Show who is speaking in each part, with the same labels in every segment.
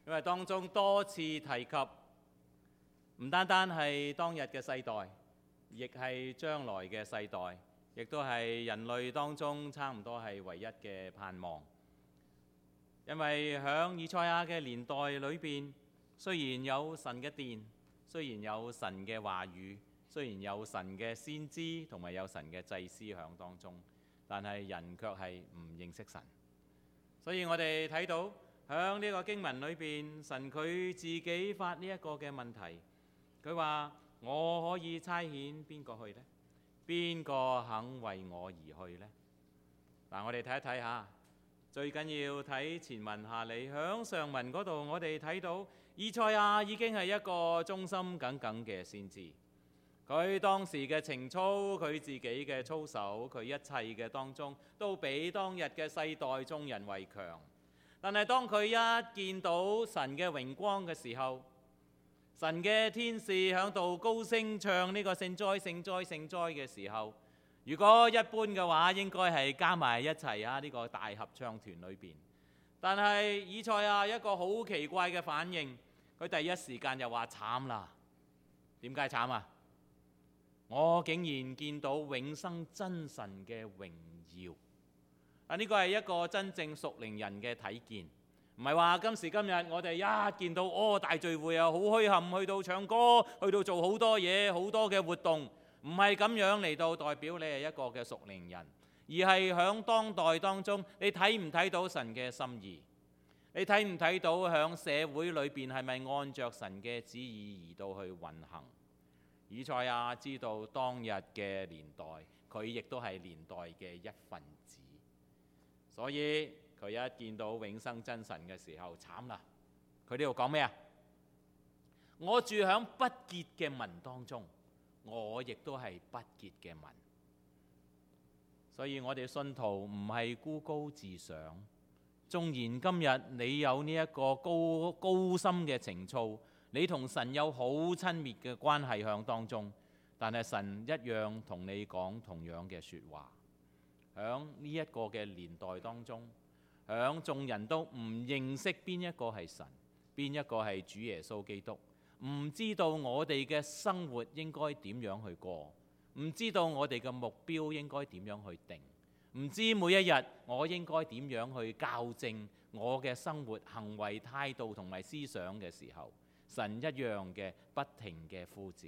Speaker 1: 因為當中多次提及，唔單單係當日嘅世代，亦係將來嘅世代，亦都係人類當中差唔多係唯一嘅盼望。因為喺以賽亞嘅年代裏邊，雖然有神嘅殿，雖然有神嘅話語，雖然有神嘅先知同埋有神嘅祭司響當中，但係人卻係唔認識神。所以我哋睇到響呢個經文裏邊，神佢自己發呢一個嘅問題，佢話：我可以差遣邊個去呢？邊個肯為我而去呢？嗱，我哋睇一睇下。最緊要睇前文下理，響上文嗰度，我哋睇到以賽亞已經係一個忠心耿耿嘅先知。佢當時嘅情操，佢自己嘅操守，佢一切嘅當中，都比當日嘅世代眾人為強。但係當佢一見到神嘅榮光嘅時候，神嘅天使響度高聲唱呢個聖哉聖哉聖哉嘅時候，如果一般嘅話，應該係加埋一齊啊！呢個大合唱團裏邊，但係以賽亞一個好奇怪嘅反應，佢第一時間就話慘啦。點解慘啊？我竟然見到永生真神嘅榮耀啊！呢個係一個真正屬靈人嘅體見，唔係話今時今日我哋一見到大聚會啊，好墟冚，去到唱歌，去到做好多嘢，好多嘅活動。唔係咁樣嚟到代表你係一個嘅屬靈人，而係響當代當中，你睇唔睇到神嘅心意？你睇唔睇到響社會裏邊係咪按着神嘅旨意而到去運行？以賽亞知道當日嘅年代，佢亦都係年代嘅一份子，所以佢一見到永生真神嘅時候，慘啦！佢呢度講咩啊？我住響不潔嘅民當中。我亦都係不潔嘅民，所以我哋信徒唔係孤高自賞。縱然今日你有呢一個高深嘅情操，你同神有好親密嘅關係向當中，但係神一樣同你講同樣嘅説話。響呢一個嘅年代當中，響眾人都唔認識邊一個係神，邊一個係主耶穌基督。唔知道我哋嘅生活應該點樣去過，唔知道我哋嘅目標應該點樣去定，唔知每一日我應該點樣去校正我嘅生活行為態度同埋思想嘅時候，神一樣嘅不停嘅呼召。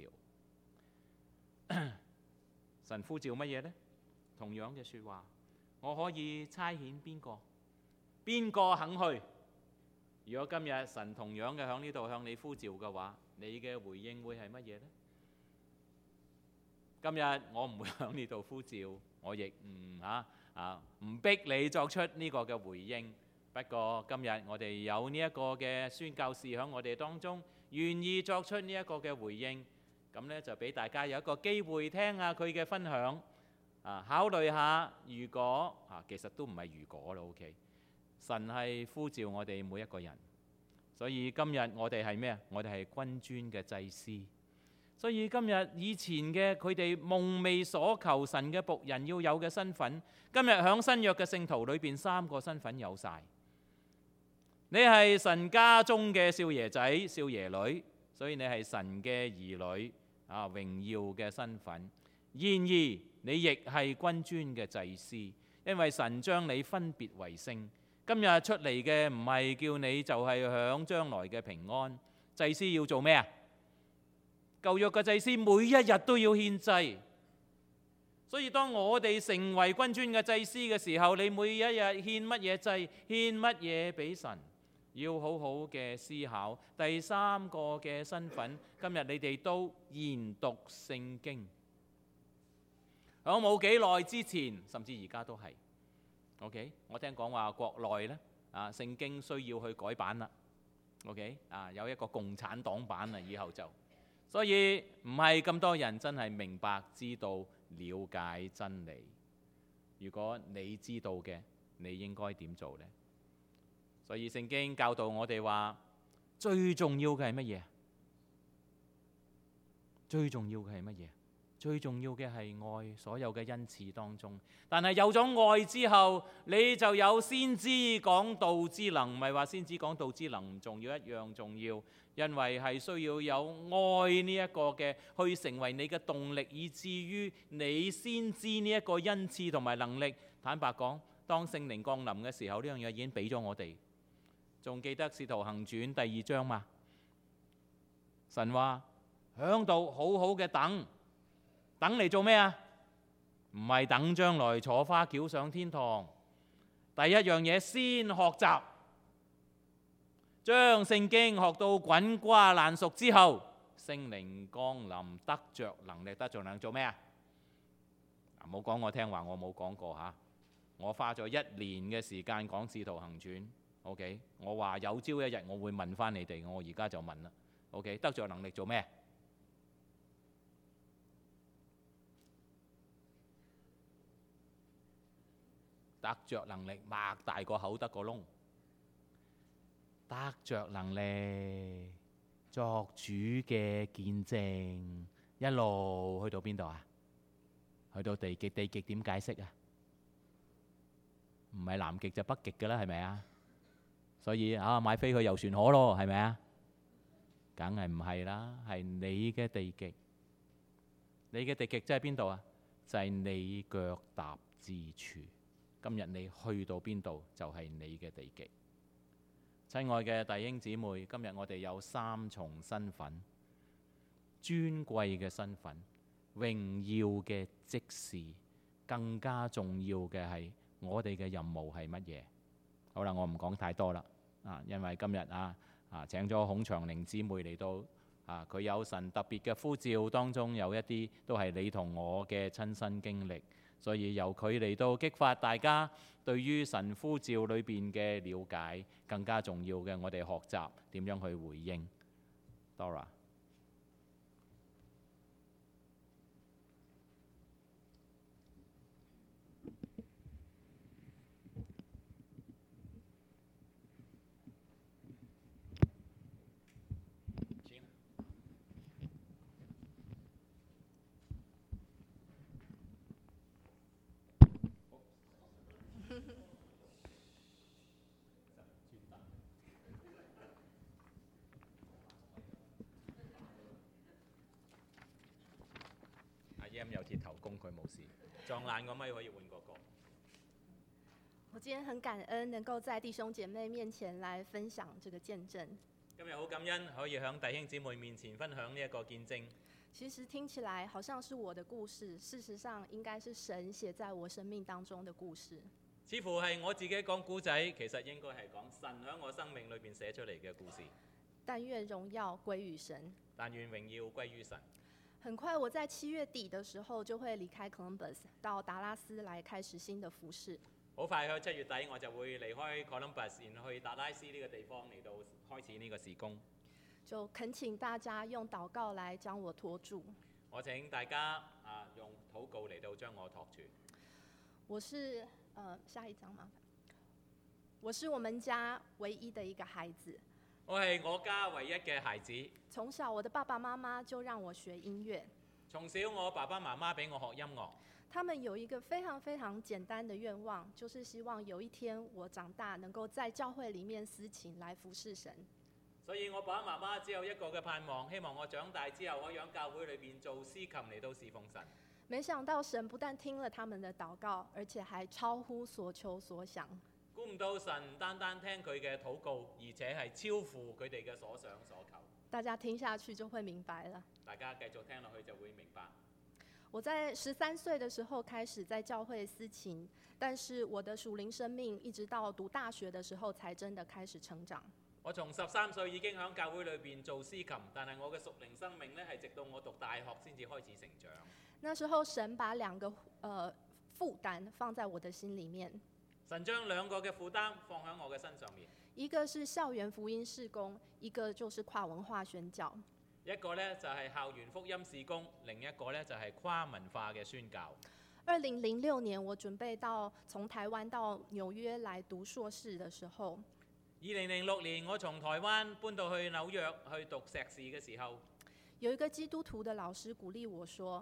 Speaker 1: 神呼召乜嘢呢？同樣嘅説話，我可以差遣邊個？邊個肯去？如果今日神同樣嘅喺呢度向你呼召嘅話，你嘅回應會係乜嘢呢？今日我唔會喺呢度呼召，我亦唔逼你作出呢個嘅回應。不過今日我哋有呢一個嘅宣教士喺我哋當中，願意作出呢一個嘅回應，咁呢就俾大家有一個機會聽下佢嘅分享，考慮下如果其實都唔係如果啦 ，OK。神係呼召我哋每一個人，所以今日我哋係咩啊？我哋係君尊嘅祭司。所以今日以前嘅佢哋夢寐所求神嘅僕人要有嘅身份，今日響新約嘅聖徒裏邊3個身份有晒。你係神家中嘅少爺仔、少爺女，所以你係神嘅兒女榮耀嘅身份。然而你亦係君尊嘅祭司，因為神將你分別為聖。今日出嚟嘅唔係叫你就係享將來嘅平安。祭司要做咩啊？舊約嘅祭司每一日都要獻祭，所以當我哋成為君尊嘅祭司嘅時候，你每一日獻乜嘢祭，獻乜嘢俾神，要好好嘅思考。第3個嘅身份，今日你哋都研讀聖經。響冇幾耐之前，甚至而家都係。OK， 我聽講話國內呢聖經需要去改版啦。OK， 有一個共產黨版啦，以後就，所以唔係咁多人真係明白、知道、了解真理。如果你知道嘅，你應該點做呢？所以聖經教導我哋話，最重要嘅係乜嘢？最重要嘅係乜嘢？ 最重要嘅係愛，所有嘅恩賜當中。但係有咗愛之後，你就有先知講道之能，唔係話先知講道之能唔重要，一樣重要，因為係需要有愛呢一個嘅去成為你嘅動力，以至於你先知呢一個恩賜同埋能力。坦白講，當聖靈降臨嘅時候，呢樣嘢已經俾咗我哋。仲記得《使徒行傳》第2章嘛？神話響度好好嘅等嚟做咩啊？唔係等將來坐花轎上天堂。第一樣嘢先學習，將聖經學到滾瓜爛熟之後，聖靈降臨，得着能力，得着能力做咩啊？唔好講我聽話，我冇講過嚇。我花咗1年嘅時間講《使徒行傳》。OK， 我話有朝一日我會問翻你哋，我而家就問啦。OK， 得着能力做咩？得着能力擘大個口得個窿，得着能力作主嘅見證，一路去到邊度啊？去到地極，地極點解釋啊？唔係南極就北極㗎啦，係咪啊？所以買飛去遊船河咯，係咪啊？梗係唔係啦，係你嘅地極。你嘅地極即係邊度啊？就係你腳踏之處。今日你去到邊度，就係你嘅地極。親愛嘅弟兄姊妹，今日我哋有3重身份：尊貴嘅身份、榮耀嘅職事，更加重要嘅係我哋嘅任務係乜嘢？好啦，我唔講太多啦，因為今日請咗孔長玲姊妹嚟到，佢有神特別嘅呼召，當中有一啲都係你同我嘅親身經歷。所以由佢嚟到激發大家對於神呼召裏邊嘅了解，更加重要嘅，我哋學習點樣去回應。Dora，有鐵頭功，佢冇事，撞爛個咪可以換個角。
Speaker 2: 我今天很感恩能夠在弟兄姐妹面前來分享這個見證。
Speaker 1: 今日好感恩可以響弟兄姊妹面前分享呢一個見證。
Speaker 2: 其實聽起來好像是我的故事，事實上應該是神寫在我生命當中的故事。
Speaker 1: 似乎係我自己講故仔，其實應該係講神響我生命裏邊寫出嚟嘅故事。
Speaker 2: 但願榮耀歸於神。
Speaker 1: 但願榮耀歸於神。
Speaker 2: 很快我在7月底的時候就會離開 Columbus 到達拉斯來開始新的服事。
Speaker 1: 好快去7月底我就會離開 Columbus， 然後去達拉斯呢個地方嚟到開始呢個事工。
Speaker 2: 就懇請大家用禱告來將我托住。
Speaker 1: 我請大家用禱告嚟到將我托住。
Speaker 2: 我是下一張麻煩。我是我們家唯一的一個孩子。
Speaker 1: 我係我家唯一嘅孩子。
Speaker 2: 從小我的爸爸媽媽就讓我學音樂。
Speaker 1: 從小我爸爸媽媽俾我學音樂。
Speaker 2: 他們有一個非常非常簡單的願望，就是希望有一天我長大能夠在教會裡面司琴來服侍神。
Speaker 1: 所以我爸爸媽媽只有一個嘅盼望，希望我長大之後可以喺教會裏邊做司琴嚟到侍奉神。
Speaker 2: 沒想到神不但聽了他們的禱告，而且還超乎所求所想。
Speaker 1: 估唔到神單單聽佢嘅禱告，而且係超乎佢哋嘅所想所求。
Speaker 2: 大家聽下去就會明白了。
Speaker 1: 大家繼續聽落去就會明白。
Speaker 2: 我在13歲的時候開始在教會司琴，但是我的屬靈生命一直到讀大學的時候才真的開始成長。
Speaker 1: 我從13歲已經喺教會裏邊做司琴，但係我嘅屬靈生命呢係直到我讀大學先至開始成長。
Speaker 2: 那時候神把2個負擔放在我的心裡面。
Speaker 1: 神將2個嘅負擔放喺我嘅身上面，
Speaker 2: 一個是校園福音事工，一個就是跨文化宣教。
Speaker 1: 一個呢就係校園福音事工，另一個呢就係跨文化嘅宣教。
Speaker 2: 2006年我準備從台灣到紐約來讀碩士的時候
Speaker 1: ，2006年我從台灣搬到去紐約去讀碩士嘅時候，
Speaker 2: 有一個基督徒的老師鼓勵我說，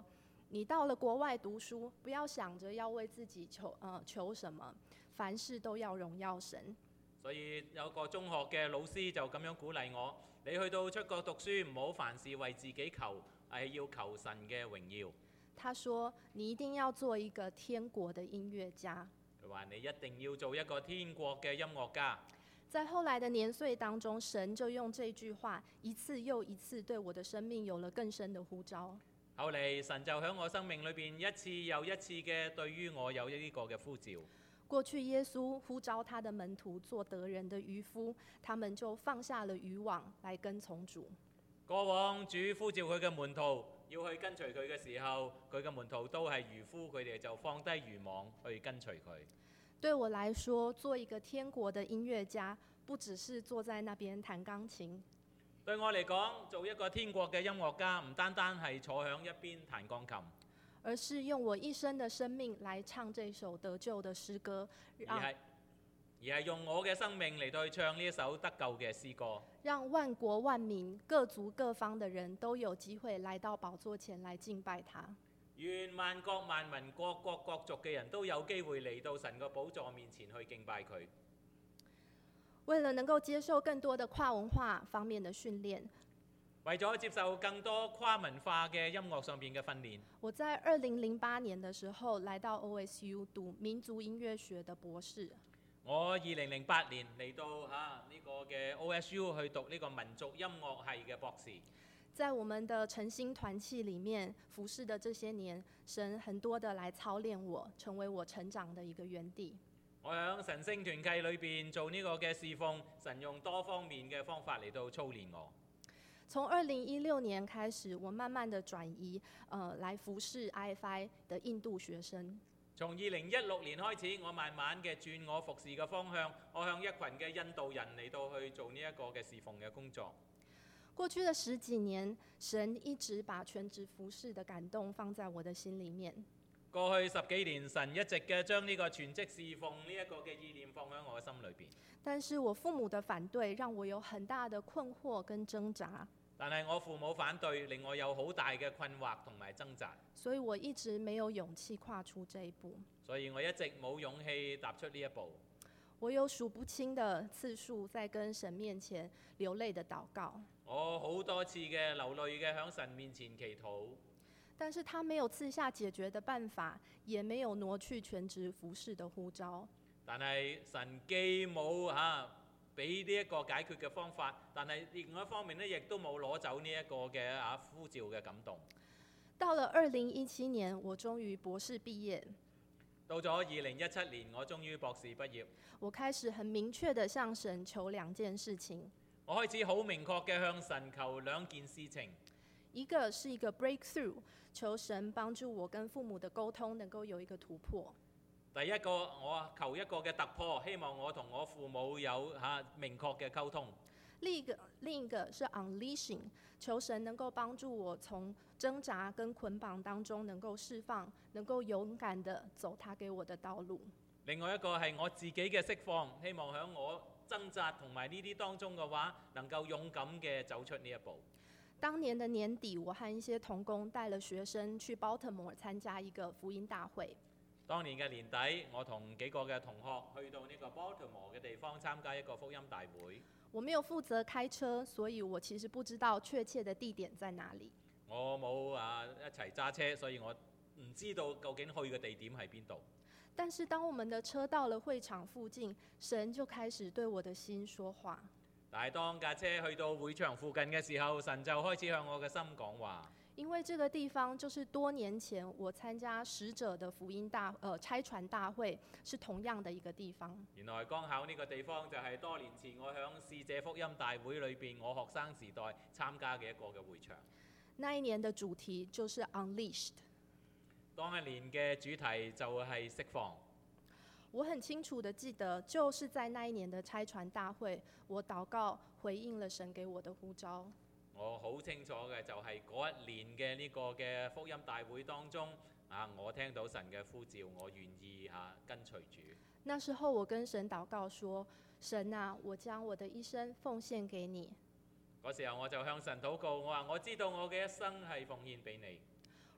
Speaker 2: 你到了國外讀書，不要想着要為自己求什麼，凡事都要榮耀神。
Speaker 3: 所以有個中學嘅老師就咁樣鼓勵我：你去到出國讀書，唔好凡事為自己求，係要求神嘅榮耀。
Speaker 2: 他說：你一定要做一個天國的音樂家。
Speaker 3: 佢話你一定要做一個天國嘅音樂家。
Speaker 2: 在後來的年歲當中，神就用這句話一次又一次對我的生命有了更深的呼召。
Speaker 3: 後嚟神就喺我生命裏邊一次又一次嘅對於我有呢個嘅呼召。
Speaker 2: 過去耶穌呼召他的門徒做得人的漁夫，他們就放下了漁網來跟從主。
Speaker 3: 過往主呼召佢嘅門徒要去跟隨佢嘅時候，佢嘅門徒都係漁夫，佢哋就放低漁網去跟隨佢。
Speaker 2: 對我來說，做一個天國的音樂家，不只是坐在那邊彈鋼琴。
Speaker 3: 對我嚟講，做一個天國嘅音樂家，唔單單係坐響一邊彈鋼琴，
Speaker 2: 而是用我一生的生命來唱這首得救的詩歌，
Speaker 3: 而係用我嘅生命嚟到去唱呢一首得救嘅詩歌，
Speaker 2: 讓萬國萬民、各族各方的人都有機會來到寶座前來敬拜他。
Speaker 3: 願萬國萬民、各國各族嘅人都有機會嚟到神嘅寶座面前去敬拜佢。
Speaker 2: 為了能夠接受更多的跨文化方面的訓練，
Speaker 3: 為咗接受更多跨文化嘅音樂上邊嘅訓練，
Speaker 2: 我在2008年的時候來到 OSU 讀民族音樂學的博士。
Speaker 3: 我2008年嚟到呢個嘅 OSU 去讀呢個民族音樂系嘅博士。
Speaker 2: 在我們的晨星團契裡面服侍的這些年，神很多的來操練我，成為我成長的一個園地。
Speaker 3: 我喺晨星團契裏邊做呢個嘅侍奉，神用多方面嘅方法嚟到操練我。
Speaker 2: 從2016年開始，我慢慢的轉移，來服侍 IFI 的印度學生。
Speaker 3: 從2016年開始，我慢慢嘅轉我服侍嘅方向，我向一群嘅印度人嚟到去做呢一個嘅侍奉嘅工作。
Speaker 2: 過去的10幾年，神一直把全職服侍的感動放在我的心裡面。
Speaker 3: 過去10幾年，神一直嘅將呢個全職侍奉呢一個嘅意念放喺我嘅心裏邊。
Speaker 2: 但是我父母的反對，讓我有很大的困惑跟掙扎。
Speaker 3: 但係我父母反對，令我有好大嘅困惑同埋掙扎。
Speaker 2: 所以我一直沒有勇氣跨出這一步。
Speaker 3: 所以我一直冇勇氣踏出呢一步。
Speaker 2: 我有數不清的次數在跟神面前流淚的禱告。
Speaker 3: 我好多次嘅流淚嘅喺神面前祈禱。
Speaker 2: 但是他沒有賜下解決的辦法，也沒有挪去全職服侍的呼召。
Speaker 3: 但係神既冇俾呢一個解決嘅方法，但係另外一方面呢，亦都冇攞走呢一個嘅呼召嘅感動。
Speaker 2: 到了2017年，我終於博士畢業。
Speaker 3: 到咗2017年，我終於博士畢業。
Speaker 2: 我開始很明確地向神求2件事情。
Speaker 3: 我開始好明確嘅向神求2件事情。
Speaker 2: 一個是一個 breakthrough， 求神幫助我跟父母的溝通能夠有一個突破。
Speaker 3: 第一個，我求一個嘅突破，希望我同我父母有明確嘅溝通。
Speaker 2: 另一個是 unleashing， 求神能夠幫助我從掙扎跟捆綁當中能夠釋放，能夠勇敢地走他給我的道路。
Speaker 3: 另外一個係我自己嘅釋放，希望喺我掙扎同埋呢啲當中嘅話，能夠勇敢嘅走出呢一步。
Speaker 2: 當年的年底，我和一些同工帶了學生去 Baltimore 參加一個福音大會。
Speaker 3: 當年嘅年底，我同幾個嘅同學去到呢個 Baltimore 嘅地方參加一個福音大會。
Speaker 2: 我沒有負責開車，所以我其實不知道確切的地點在哪裡。
Speaker 3: 我冇一齊揸車，所以我唔知道究竟去嘅地點喺邊度。
Speaker 2: 但是當我們的車到了會場附近，神就開始對我的心說話。
Speaker 3: 但係當架車去到會場附近嘅時候，神就開始向我嘅心講話。
Speaker 2: 因為這個地方就是多年前我參加使者的福音差傳大會是同樣的一個地方。
Speaker 3: 原來剛巧呢個地方就係多年前我響使者福音大會裏邊，我學生時代參加嘅一個嘅會場。
Speaker 2: 那一年的主題就是 Unleashed。
Speaker 3: 當一年嘅主題就係釋放。
Speaker 2: 我很清楚地記得，就是在那一年的差傳大會，我禱告回應了神給我的呼召。
Speaker 3: 我好清楚嘅就係嗰一年嘅呢個嘅福音大會當中，我聽到神嘅呼召，我願意跟隨主。
Speaker 2: 那時候我跟神禱告說：神啊，我將我的一生奉獻給你。
Speaker 3: 嗰時候我就向神禱告，我話我知道我嘅一生係奉獻俾你。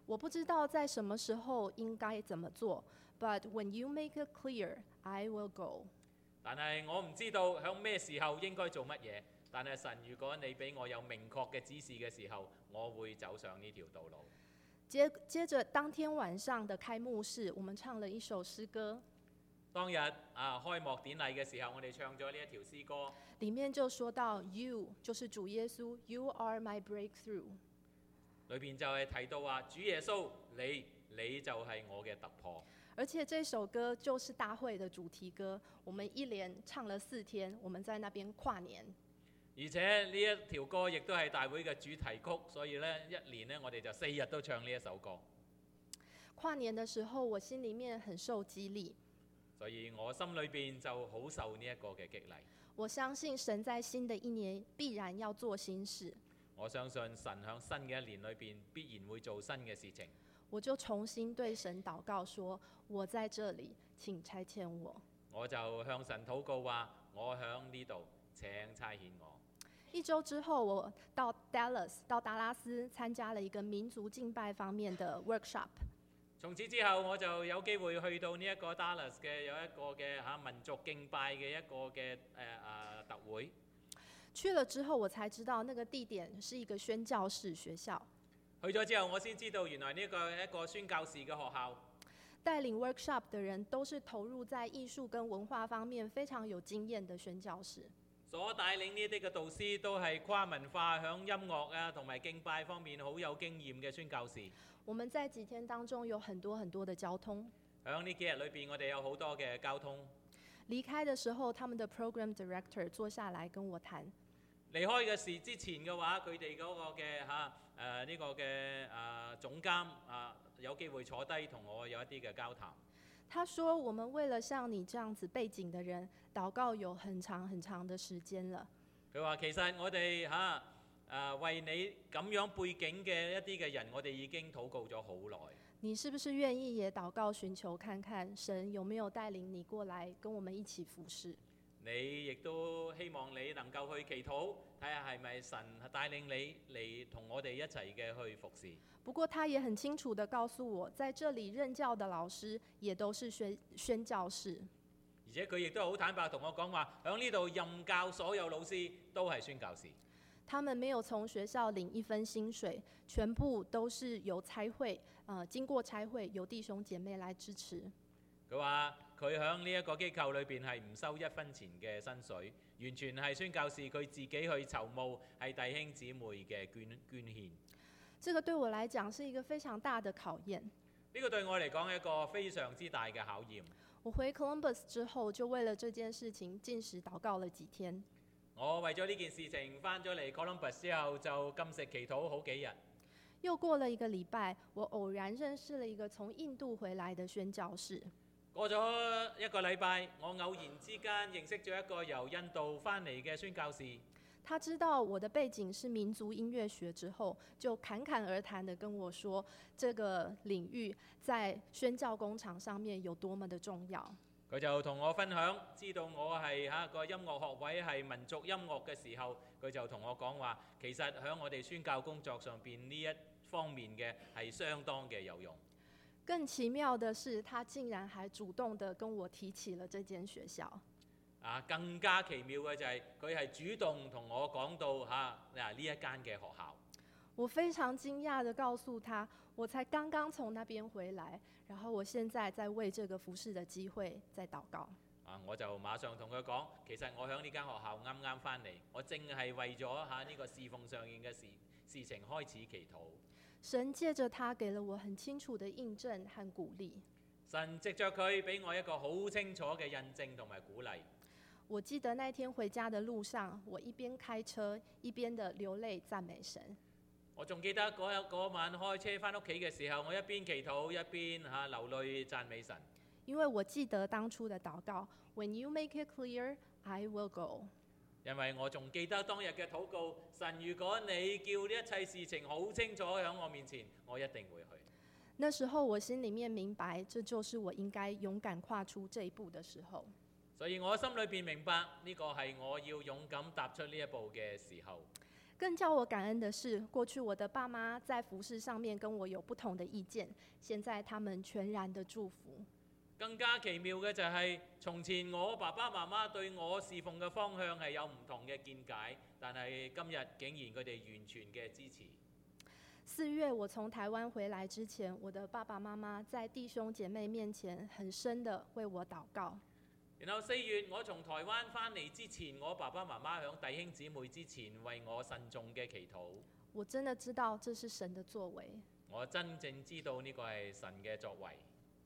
Speaker 2: 我不知道在什麼時候應該怎麼做，but when you make it clear, I will go。
Speaker 3: 但係我唔知道響咩時候應該做乜嘢。但係神，如果你俾我有明確嘅指示嘅時候，我會走上呢條道路。
Speaker 2: 接着當天晚上的開幕式，我們唱了一首詩歌，
Speaker 3: 當日開幕典禮嘅時候，我哋唱咗呢一條詩歌，
Speaker 2: 裡面就說到 You 就是主耶穌 ，You are my breakthrough。
Speaker 3: 裏邊就係提到話主耶穌，你就係我嘅突破。
Speaker 2: 而且這首歌就是大會的主題歌，我們一連唱了4天，我們在那邊跨年。
Speaker 3: 而且呢一條歌亦都係大會嘅主題曲，所以呢一年呢，我哋就4日都唱呢一首歌。
Speaker 2: 跨年的時候，我心裡面很受激勵，
Speaker 3: 所以我心裏邊就好受呢一個嘅激勵。
Speaker 2: 我相信神在新的一年必然要做新事。
Speaker 3: 我相信神響新嘅一年裏邊必然會做新嘅事情。
Speaker 2: 我就重新對神禱告說：我在這裡，請差遣我。
Speaker 3: 我就向神禱告話：我響呢度，請差遣我。
Speaker 2: 1週之後，我到達拉斯參加了一個民族敬拜方面的 workshop。
Speaker 3: 從此之後，我就有機會去到呢一個 Dallas 嘅有一個嘅民族敬拜嘅一個嘅特會。
Speaker 2: 去了之後，我才知道那個地點是一個宣教士學校。
Speaker 3: 去咗之後，我先知道原來呢個係一個宣教士嘅學校。
Speaker 2: 帶領 workshop 的人都是投入在藝術跟文化方面非常有經驗的宣教士。
Speaker 3: 所帶領呢啲嘅導師都係跨文化響音樂同埋敬拜方面好有經驗嘅宣教士。
Speaker 2: 我們在幾天當中有很多的交通。
Speaker 3: 響呢幾日裏邊，我哋有好多嘅交通。
Speaker 2: 離開的時候，他們的 program director 坐下來跟我談。
Speaker 3: 離開嘅事之前嘅話，佢哋嗰個嘅呢個嘅總監有機會坐低同我有一啲嘅交談。
Speaker 2: 他說：我們為了像你這樣子背景的人，禱告有很長的時間了。
Speaker 3: 佢話其實我哋為你咁樣背景嘅一啲嘅人，我哋已經禱告咗好耐。
Speaker 2: 你是不是願意也禱告尋求看看神有沒有帶領你過來跟我們一起服侍？
Speaker 3: 你亦都希望你能夠去祈禱，睇下係咪神帶領你嚟同我哋一齊嘅去服侍。
Speaker 2: 不過他也很清楚地告訴我，在這裡任教的老師也都是宣教士。
Speaker 3: 而且佢亦都好坦白同我講話，響呢度任教所有老師都係宣教士。
Speaker 2: 他們沒有從學校領一分薪水，全部都是由差會，經過差會由弟兄姐妹來支持。
Speaker 3: 佢話佢響呢一個機構裏邊係唔收1分錢嘅薪水，完全係宣教士佢自己去籌募，係弟兄姊妹嘅捐獻。
Speaker 2: 這個對我來講是一個非常大的考驗。
Speaker 3: 呢個對我嚟講係一個非常之大嘅考驗。
Speaker 2: 我回 Columbus 之後，就為了這件事情禁食禱告了幾天。
Speaker 3: 我為咗呢件事情翻咗嚟 Columbus 之後，就禁食祈禱好幾日。
Speaker 2: 又過了一個禮拜，我偶然認識了一個從印度回來的宣教士。
Speaker 3: 過咗一個禮拜，我偶然之間認識咗一個由印度翻嚟嘅宣教士。
Speaker 2: 他知道我的背景是民族音樂學之後，就侃侃而談地跟我說，這個領域在宣教工場上面有多麼的重要。
Speaker 3: 佢就同我分享，知道我係個音樂學位係民族音樂嘅時候，佢就同我講話，其實喺我哋宣教工作上邊呢一方面嘅係相當嘅有用。
Speaker 2: 更奇妙的是，他竟然還主動地跟我提起了這間學校。
Speaker 3: 更加奇妙嘅就係佢係主動同我講到呢一間嘅學校。
Speaker 2: 我非常驚訝地告訴他，我才剛剛從那邊回來，然後我現在在為這個服侍的機會在禱告。
Speaker 3: 我就馬上同佢講，其實我喺呢間學校啱啱翻嚟，我正係為咗呢個侍奉上面嘅事情開始祈禱。
Speaker 2: 神借着他給了我很清楚的印證和鼓勵。
Speaker 3: 神藉着佢俾我一個好清楚嘅印證同埋鼓勵。
Speaker 2: 我記得那天回家的路上，我一邊開車一邊的流淚讚美神。
Speaker 3: 我仲記得嗰晚開車翻屋企嘅時候，我一邊祈禱一邊流淚讚美神。
Speaker 2: 因為我記得當初的禱告 ，When you make it clear, I will go。
Speaker 3: 因為我仲記得當日嘅禱告，神，如果你叫呢一切事情好清楚喺我面前，我一定會去。
Speaker 2: 那時候我心裡面明白，這就是我應該勇敢跨出這一步的時候。
Speaker 3: 所以我心裏邊明白呢個係我要勇敢踏出呢一步嘅時候。
Speaker 2: 更叫我感恩的是，過去我的爸媽在服事上面跟我有不同的意見，現在他們全然的祝福。
Speaker 3: 更加奇妙嘅就係，從前我爸爸媽媽對我侍奉嘅方向係有唔同嘅見解，但係今日竟然佢哋完全嘅支持。
Speaker 2: 4月我從台灣回來之前，我的爸爸媽媽在弟兄姐妹面前很深的為我禱告。
Speaker 3: 然後4月我從台灣翻嚟之前，我爸爸媽媽響弟兄姊妹之前為我慎重嘅祈禱。
Speaker 2: 我真的知道這是神的作為。
Speaker 3: 我真正知道呢個係神嘅作為。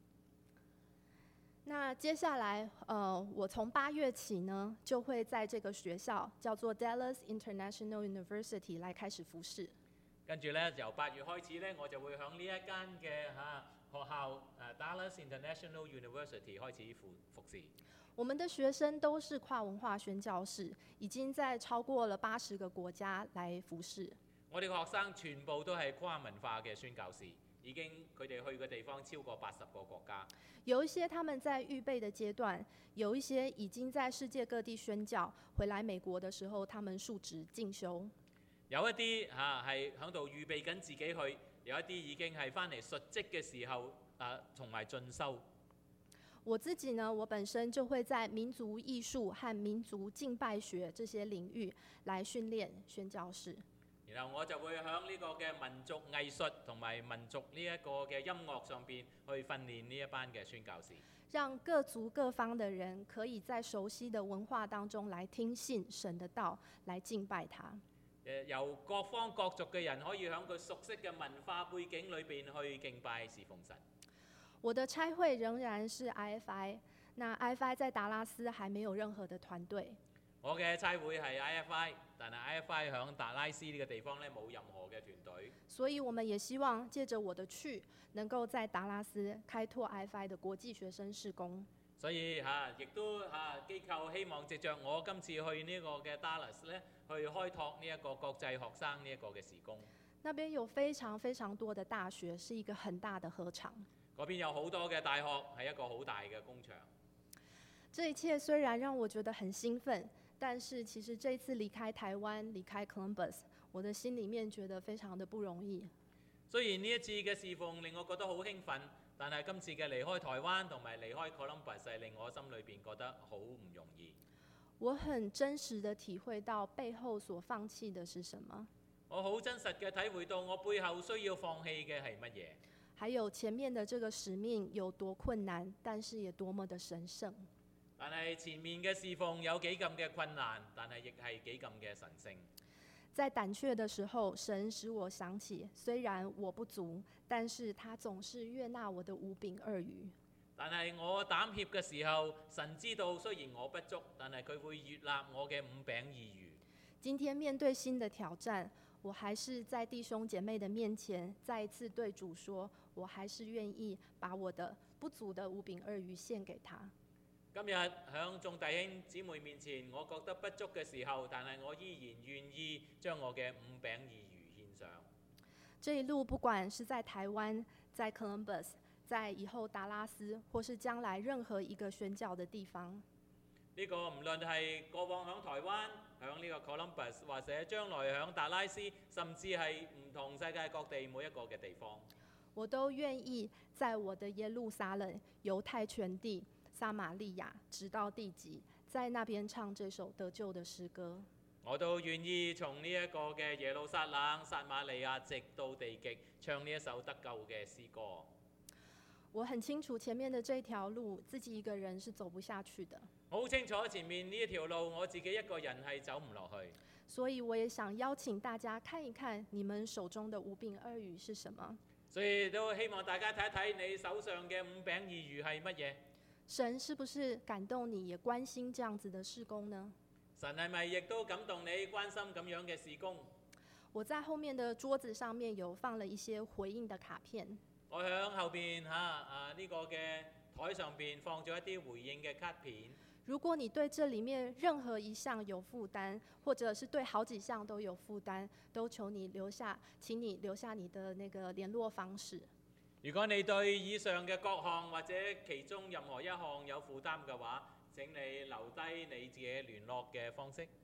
Speaker 2: 那接下來，我從8月起呢，就會在這個學校叫做 Dallas International University 來開始服事。
Speaker 3: 跟住咧，由8月開始咧，我就會響呢一間嘅學校Dallas International University 開始服事。
Speaker 2: 我們的學生都是跨文化宣教士，已經在超過了80個國家來服事。
Speaker 3: 我哋嘅學生全部都係跨文化嘅宣教士，已經佢哋去嘅地方超過80個國家。
Speaker 2: 有一些他們在預備的階段，有一些已經在世界各地宣教，回來美國的時候，他們述職進修。
Speaker 3: 有一啲係喺度預備緊自己去，有一啲已經係翻嚟述職嘅時候同埋進修。
Speaker 2: 我自己呢，我本身就會在民族藝術和民族敬拜學這些領域來訓練宣教士。
Speaker 3: 然後我就會喺呢個嘅民族藝術同埋民族呢一個嘅音樂上邊去訓練呢一班嘅宣教士，
Speaker 2: 讓各族各方的人可以在熟悉的文化當中來聽信神的道，來敬拜他。
Speaker 3: 由各方各族嘅人可以喺佢熟悉嘅文化背景裏邊去敬拜侍奉神。
Speaker 2: 我的差會仍然是 IFI， 那 IFI 在達拉斯還沒有任何的團隊。
Speaker 3: 我嘅差會係 IFI， 但係 IFI 響達拉斯呢個地方咧冇任何嘅團隊。
Speaker 2: 所以我們也希望借着我的去，能夠在達拉斯開拓 IFI 的國際學生事工。
Speaker 3: 所以亦都機構希望藉着我今次去呢個嘅 Dallas 咧，去開拓呢一個國際學生呢一個嘅事工。
Speaker 2: 那邊有非常非常多的大學，是一個很大的禾場。
Speaker 3: 嗰邊有好多嘅大學，係一個好大嘅工場。
Speaker 2: 這一切雖然讓我覺得很興奮，但是其實這次離開台灣，離開 Columbus， 我的心裡面覺得非常的不容易。
Speaker 3: 雖然呢一次嘅侍奉令我覺得好興奮，但係今次嘅離開台灣同埋離開 Columbus 係令我心裏邊覺得好唔容易。
Speaker 2: 我很真實的體會到背後所放棄的是什麼。
Speaker 3: 我好真實嘅體會到我背後需要放棄嘅係乜嘢。
Speaker 2: 還有前面的這個使命有多困難，但是也多麼的神聖。
Speaker 3: 但係前面嘅侍奉有幾咁嘅困難，但係亦係幾咁嘅神聖。
Speaker 2: 在膽怯的時候，神使我想起，雖然我不足，但是他總是悅納我的5餅2魚。
Speaker 3: 但係我膽怯嘅時候，神知道雖然我不足，但係佢會悅納我嘅5餅2魚。
Speaker 2: 今天面對新的挑戰，我還是在弟兄姐妹的面前，再一次對主說，我還是願意把我的不足的5餅2魚獻給他。
Speaker 3: 今日響眾弟兄姊妹面前，我覺得不足嘅時候，但係我依然願意將我嘅5餅2魚獻上。
Speaker 2: 這一路不管是在台灣、在 Columbus、在以後達拉斯，或是將來任何一個宣教的地方，
Speaker 3: 呢個唔論係過往響台灣、響呢個 Columbus， 或者將來響達拉斯，甚至係唔同世界各地每一個嘅地方，
Speaker 2: 我都願意在我的耶路撒冷、猶太全地、撒瑪利亞，直到地極，在那邊唱這首得救的詩歌。
Speaker 3: 我都願意從呢一個嘅耶路撒冷、撒瑪利亞，直到地極，唱呢一首得救嘅詩歌。
Speaker 2: 我很清楚前面的這條路，自己一個人是走不下去的。
Speaker 3: 好清楚前面呢一條路，我自己一個人係走唔落去。
Speaker 2: 所以我也想邀請大家看一看你們手中的5餅2魚是什麼。
Speaker 3: 所以都希望大家睇一睇你手上嘅5餅2魚係乜嘢。
Speaker 2: 神是不是感動你，也關心這樣子的事工呢？
Speaker 3: 神係咪亦都感動你關心咁樣嘅事工？
Speaker 2: 我在後面的桌子上面有放了一些回應的卡片。
Speaker 3: 我響後邊呢個嘅台上邊放咗一啲回應嘅卡片。
Speaker 2: 如果你對這裡面任何一項有負擔，或者是對好幾項都有負擔，都求你留下，請你留下你的那個聯絡方式。
Speaker 3: 如果你對以上嘅各項或者其中任何一項有負擔嘅話，請你留低你自己聯絡嘅方式。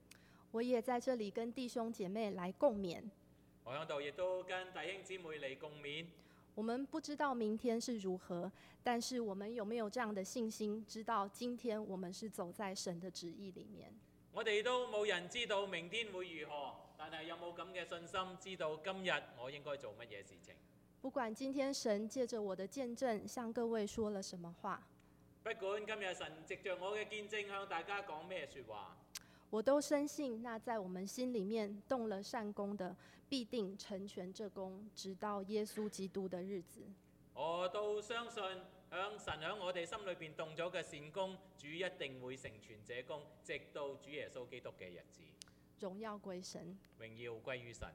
Speaker 2: 我也在這裡跟弟兄姐妹來共勉。
Speaker 3: 我喺度亦都跟弟兄姊妹嚟共勉。
Speaker 2: 我們不知道明天是如何，但是我們有沒有這樣的信心，知道今天我們是走在神的旨意裡面？
Speaker 3: 我哋都冇人知道明天會如何，但係有冇咁嘅信心，知道今日我應該做乜嘢事情？
Speaker 2: 不管今天神借着我的見證向各位說了什麼話，
Speaker 3: 不管今日神藉着我嘅見證向大家講咩説話，
Speaker 2: 我都深信那在我們心裡面動了善工的，必定成全這工，直到耶穌基督的日子。
Speaker 3: 我都相信神喺我哋心裏邊動咗嘅善工，主一定會成全這工，直到主耶穌基督嘅日子。
Speaker 2: 榮耀歸神，
Speaker 3: 榮耀歸於神。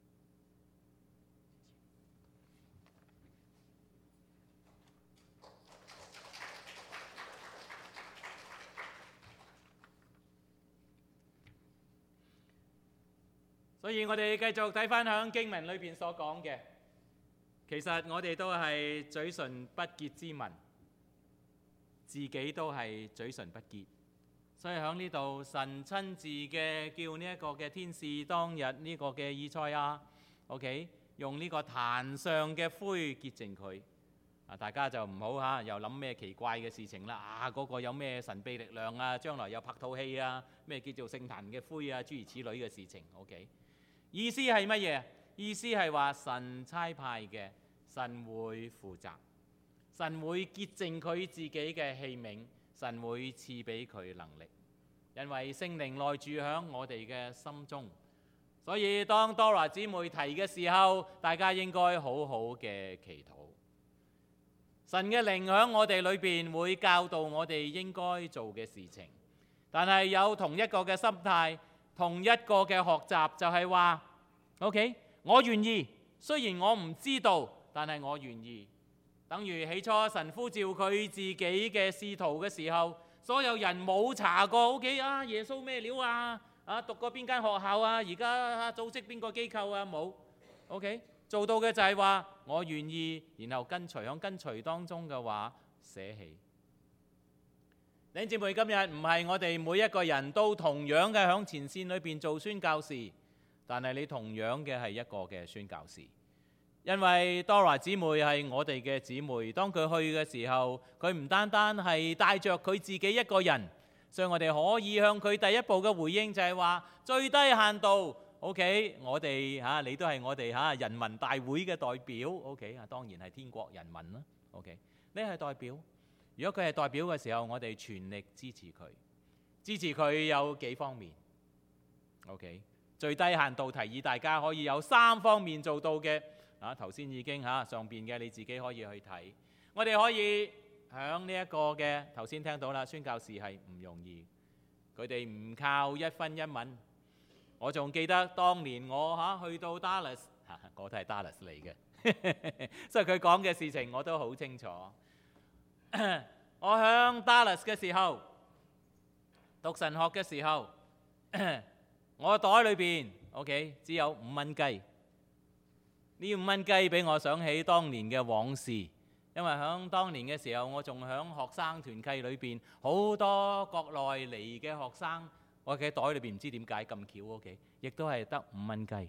Speaker 1: 所以我哋繼續睇返響經文裏邊所講嘅，其實我哋都係嘴唇不潔之民，自己都係嘴唇不潔。所以喺呢度，神親自嘅叫呢一個嘅天使當日呢個嘅以賽亞 ，OK， 用呢個壇上嘅灰潔淨佢。大家就唔好又諗咩奇怪嘅事情啦。嗰個有咩神秘力量啊？將來有拍套戲啊？咩叫做聖壇嘅灰啊？諸如此類嘅事情 ，OK。意思係乜嘢？意思係話神差派嘅，神會負責，神會潔淨佢自己嘅器皿，神會賜俾佢能力，因為聖靈內住響我哋嘅心中。所以當 Dora 姊妹提嘅時候，大家應該好好嘅祈禱。神嘅靈響我哋裏邊會教導我哋應該做嘅事情，但係有同一個嘅心態。同一個嘅學習就係話 ，OK， 我願意，雖然我唔知道，但係我願意。等於起初神呼召佢自己嘅使徒嘅時候，所有人冇查過 ，OK 啊，耶穌咩料啊？讀過邊間學校啊？而家組織邊個機構啊？冇 ，OK， 做到嘅就係話我願意，然後跟隨，響跟隨當中嘅話捨棄。弟兄姊妹，今日唔係我哋每一個人都同樣嘅響前線裏邊做宣教士，但係你同樣嘅係一個嘅宣教士，因為 Dora 姊妹係我哋嘅姊妹，當佢去嘅時候，佢唔單單係帶着佢自己一個人，所以我哋可以向佢第一步嘅回應就係話最低限度 ，OK， 我哋你都係我哋人民大會嘅代表 ，OK 當然係天國人民啦 ，OK， 你係代表。如果佢係代表嘅時候，我哋全力支持佢。支持佢有幾方面 ？OK， 最低限度提議大家可以有3方面做到嘅。頭先已經上邊嘅你自己可以去睇。我哋可以響呢一個嘅頭先聽到啦，宣教士係唔容易，佢哋唔靠一分一蚊。我仲記得當年我去到 Dallas， 我都係 Dallas 嚟嘅，所以佢講嘅事情我都好清楚。我響 Dallas 嘅時候，讀神學嘅時候，我袋裏邊 OK 只有5蚊雞。呢5蚊雞俾我想起當年嘅往事，因為響當年嘅時候，我仲響學生團契裏邊，好多國內嚟嘅學生，我嘅袋裏邊唔知點解咁巧 OK， 亦都係得5蚊雞。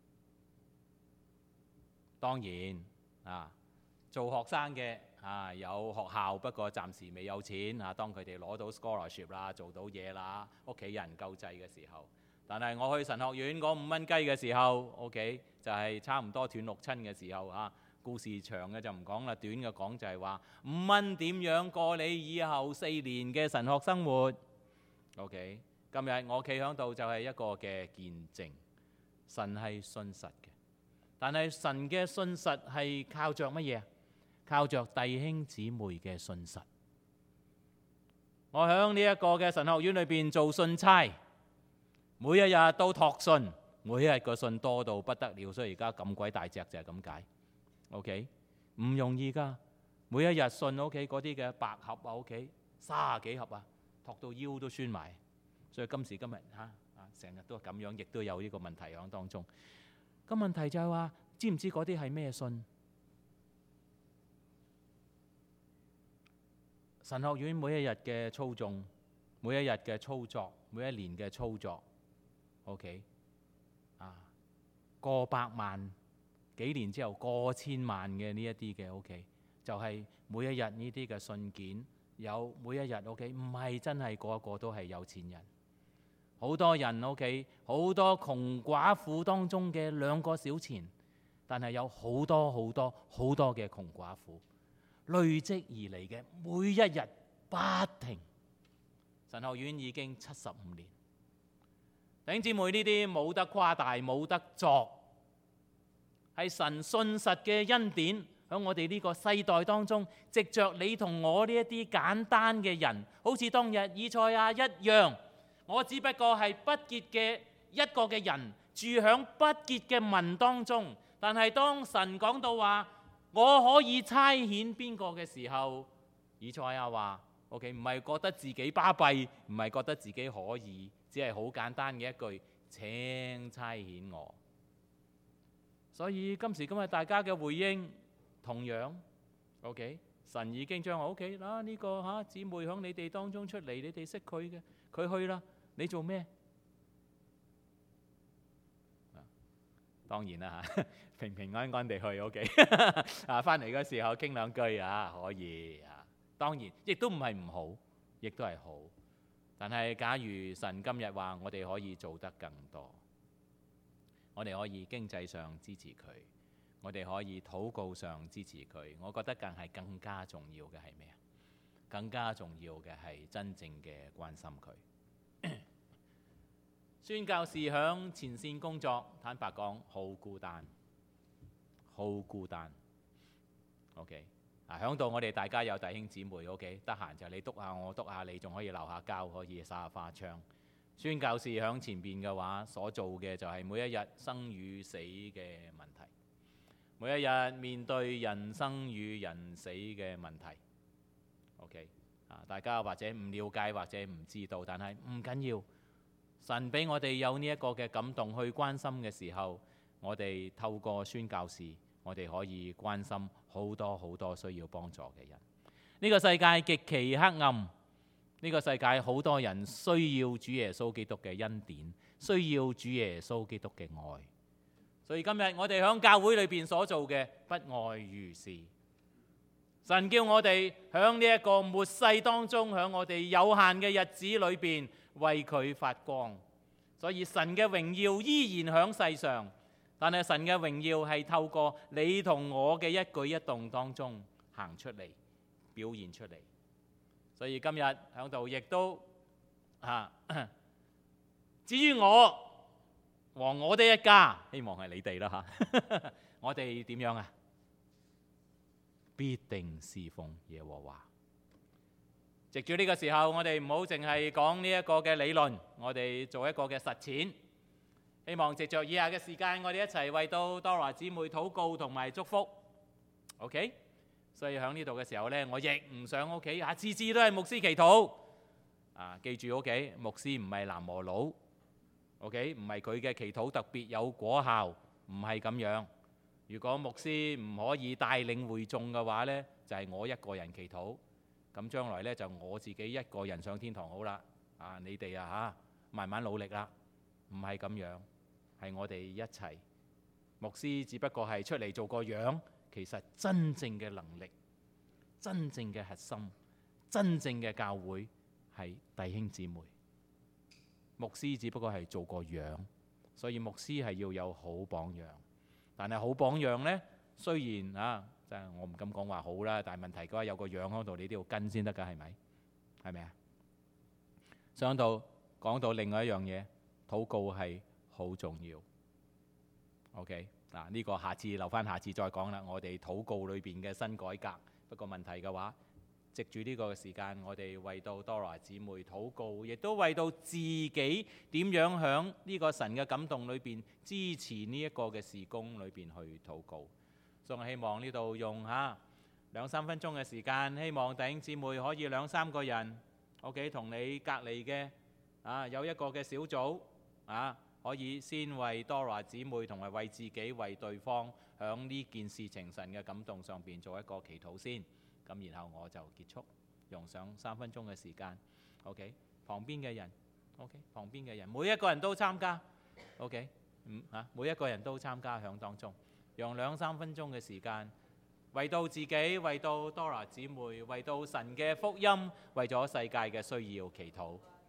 Speaker 1: 當然做學生嘅。有學校，不過暫時未有錢當佢哋攞到 scholarship 啦，做到嘢啦，屋企人救濟嘅時候。但係我去神學院嗰5蚊雞嘅時候 ，OK 就係差唔多斷六親嘅時候故事長嘅就唔講啦，短嘅講就係話5蚊點樣過你以後4年嘅神學生活。OK， 今日我企喺度就係一個嘅見證，神係信實嘅，但係神嘅信實係靠着乜嘢？靠着弟兄姊妹嘅信實。我喺呢一個嘅神學院裏邊做信差，每一日都託信，每一日個信多到不得了，所以而家咁鬼大隻就係咁解。OK， 唔容易㗎，每一日信 OK 嗰啲嘅白盒OK 30幾盒託到腰都酸埋，所以今時今日成日都係咁樣，亦都有呢個問題喺當中。個問題就係話，知唔知嗰啲係咩信？神學院每一日嘅操縱，每一日嘅操作，每一年嘅操作， OK 過百萬，幾年之後過千萬嘅呢一啲嘅 OK， 就係每一日呢啲嘅信件，有每一日 OK， 唔係真係個個都係有錢人，好多人 OK， 好多窮寡婦當中嘅2個小錢，但係有好多好多好多嘅窮寡婦累積而嚟嘅，每一日不停。神學院已經75年，弟兄姊妹，呢啲冇得誇大，冇得作，係神信實嘅恩典，喺我哋呢個世代當中，藉着你同我呢一啲簡單嘅人，好似當日以賽亞一樣，我只不過係不潔嘅一個嘅人，住響不潔嘅民當中。但係當神講到話我可以差遣邊個嘅時候，以賽亞話 OK， 唔係覺得自己巴閉，唔係覺得自己可以，只係好簡單嘅一句，請差遣我。所以今時今日大家嘅回應同樣 OK， 神已經將 OK 啦，呢個姊妹響你哋當中出嚟，你哋識佢嘅，佢去啦，你做咩？當然啦嚇，平平安安地去 OK， 翻嚟嘅時候傾兩句可以當然亦都唔係唔好，亦都係好。但係假如神今日話我哋可以做得更多，我哋可以經濟上支持佢，我哋可以禱告上支持佢，我覺得更加重要嘅係咩啊？更加重要嘅係真正嘅關心佢。宣教士響前線工作，坦白講好孤單，好孤單。OK。響度我哋大家有弟兄姊妹 OK， 得閒就你督下我，督下你，仲可以留下膠，可以撒下花槍。宣教士響前邊嘅話，所做嘅就係每一日生與死嘅問題，每一日面對人生與人死嘅問題。OK， 大家或者唔了解或者唔知道，但係唔緊要。神俾我哋有呢一個嘅感動去關心嘅時候，我哋透過宣教士，我哋可以關心好多好多需要幫助嘅人。呢個世界極其黑暗，呢個世界好多人需要主耶穌基督嘅恩典，需要主耶穌基督嘅愛。所以今日我哋響教會裏邊所做嘅，不外如是。神叫我哋響呢一個末世當中，響我哋有限嘅日子裏邊為佢發光。所以神嘅榮耀依然響世上。但係神嘅榮耀係透過你同我嘅一舉一動當中行出嚟，表現出嚟。所以今日喺度亦都至於我和我哋一家，希望係你哋啦我哋點樣啊？必定侍奉耶和華。藉住呢個時候，我哋唔好淨係講呢一個嘅理論，我哋做一個嘅實踐。希望藉着以下嘅時間，我哋一齊為到 Dora 姊妹禱告同埋祝福。OK， 所以喺呢度嘅時候呢，我亦唔想屋企次次都係牧師祈禱。記住OK， 牧師唔係南無佬。OK， 唔係佢嘅祈禱特別有果效，唔係咁樣。如果牧師唔可以帶領會眾嘅話呢，就係我一個人祈禱。咁將來呢，就我自己一個人上天堂好啦。你哋慢慢努力啦，唔係咁樣。係我哋一齊，牧師只不過係出嚟做個樣，其實真正嘅能力、真正嘅核心、真正嘅教會係弟兄姊妹。牧師只不過係做個樣，所以牧師係要有好榜樣。但係好榜樣呢，雖然即係我唔敢講話好啦，但係問題嘅話有個樣喺度，你都要跟先得㗎，係咪？係咪啊？上到講到另外一樣嘢，禱告係好重要。OK， 呢個下次留翻下次再講啦。我哋禱告裏邊嘅新改革。不過問題嘅話，藉住呢個時間，我哋為到 Dora 姊妹禱告，亦都為到自己點樣響呢個神嘅感動裏邊支持呢一個嘅事工裏邊去禱告。所以我希望呢度用2-3分鐘嘅時間，希望弟兄姊妹可以2-3個人 OK 同你隔離嘅有一個嘅小組可以先為 Dora 姊妹同埋為自己為對方響呢件事情神嘅感動上邊做一個祈禱先。咁然後我就結束，用上3分鐘嘅時間。OK， 旁邊嘅人 OK， 旁邊嘅人，每一個人都參加。OK， 每一個人都參加響當中，用2-3分鐘嘅時間，為到自己，為到 Dora 姊妹，為到神嘅福音，為咗世界嘅需要祈禱。